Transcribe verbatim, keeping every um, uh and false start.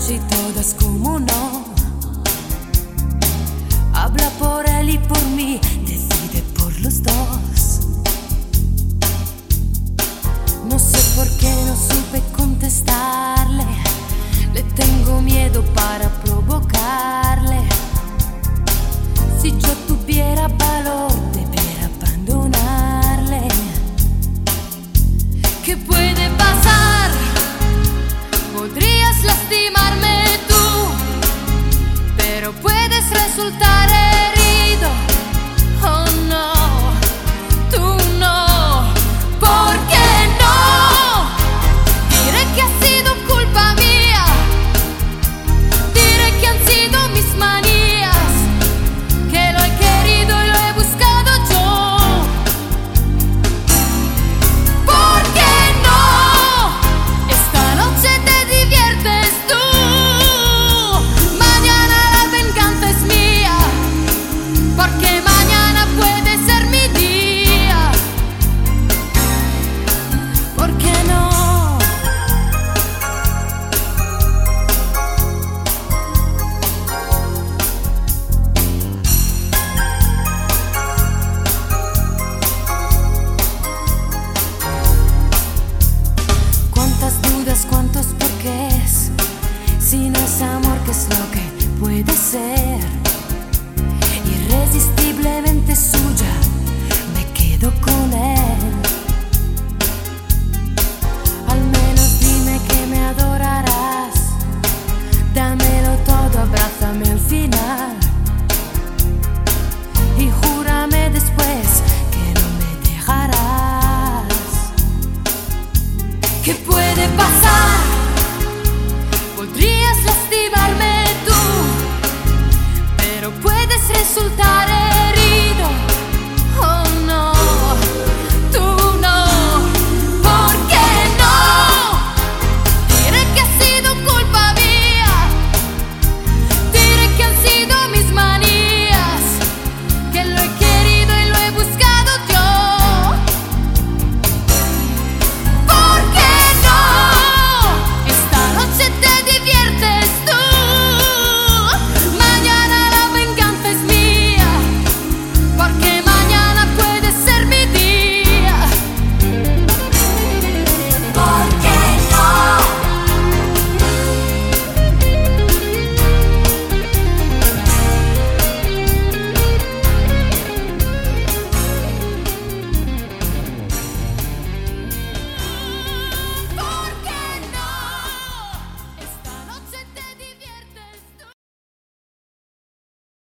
y todas como no. Habla por él y por mí, decide por los dos. No sé por qué no supe contestarle. Le tengo miedo para provocarle. Si yo tuviera valor, debería abandonarle. ¿Qué puede pasar? Podrías lastimarme tú, pero puedes resultar herido.